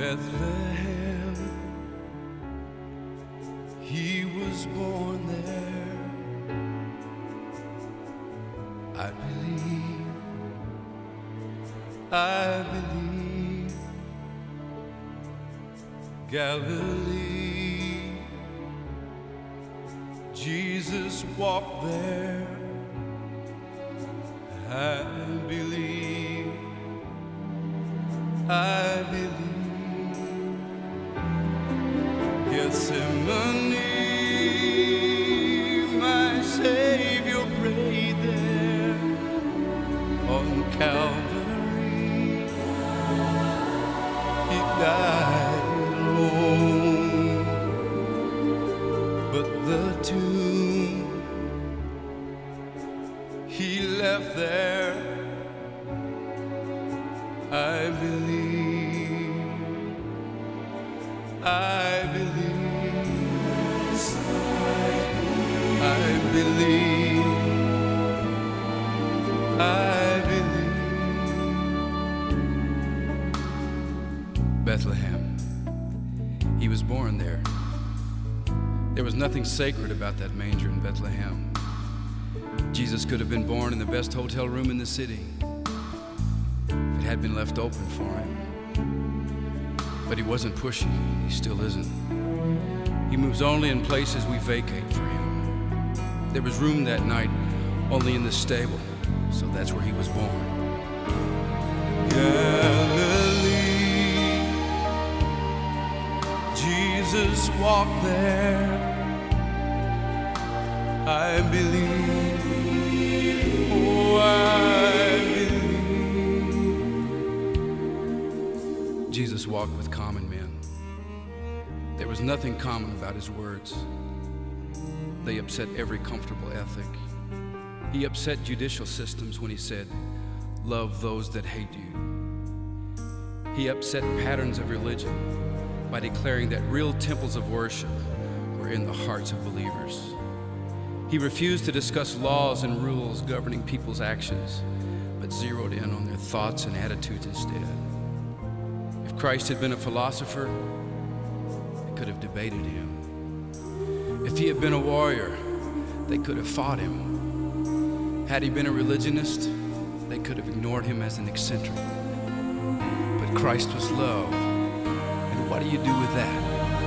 Bethlehem, he was born there. I believe, Galilee, Jesus walked there. I believe, Gethsemane, my Savior prayed there. On Calvary, he died alone. But the tomb he left there, I believe, I believe, Bethlehem, he was born there. There was nothing sacred about that manger in Bethlehem. Jesus could have been born in the best hotel room in the city if it had been left open for him. But he wasn't pushy, he still isn't. He moves only in places we vacate for him. There was room that night only in the stable, so that's where he was born. Galilee, Jesus walked there. I believe, oh, I believe. Jesus walked with common men. There was nothing common about his words. They upset every comfortable ethic. He upset judicial systems when he said, "Love those that hate you." He upset patterns of religion by declaring that real temples of worship were in the hearts of believers. He refused to discuss laws and rules governing people's actions, but zeroed in on their thoughts and attitudes instead. If Christ had been a philosopher, they could have debated him. If he had been a warrior, they could have fought him. Had he been a religionist, they could have ignored him as an eccentric. But Christ was love, and what do you do with that?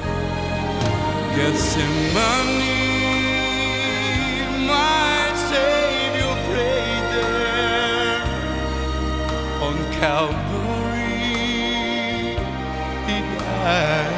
Gethsemane, my Savior prayed there. On Calvary, he died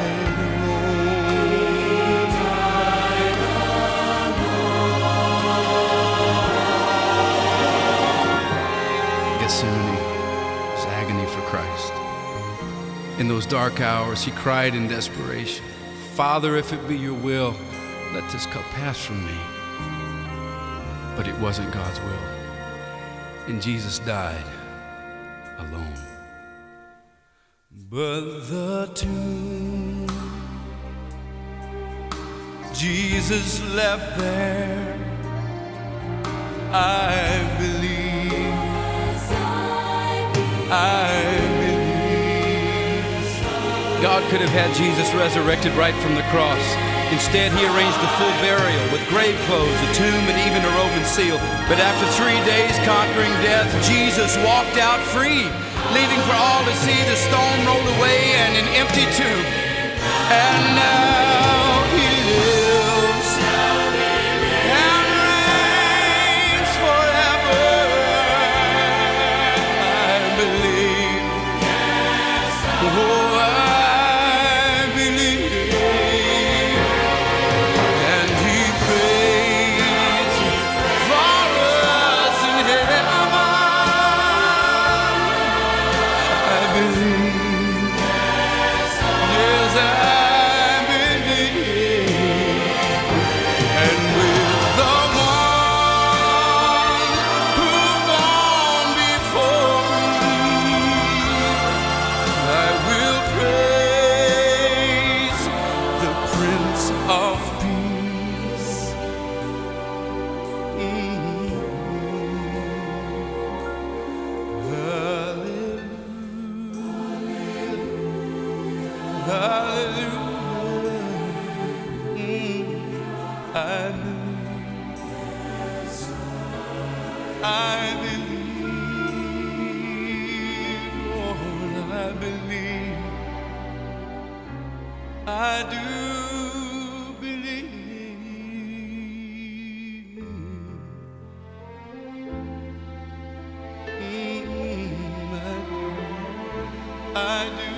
alone. Gethsemane was agony for Christ. In those dark hours, he cried in desperation, "Father, if it be your will, let this cup pass from me." But it wasn't God's will, and Jesus died alone. But the tomb Jesus left there, I believe, God could have had Jesus resurrected right from the cross. Instead, he arranged a full burial with grave clothes, a tomb, and even a Roman seal. But after 3 days conquering death, Jesus walked out free, leaving for all to see the stone rolled away and an empty tomb. And now he lives and reigns forever. I believe. Oh, I believe. I believe, Lord, I believe. I do believe. I do.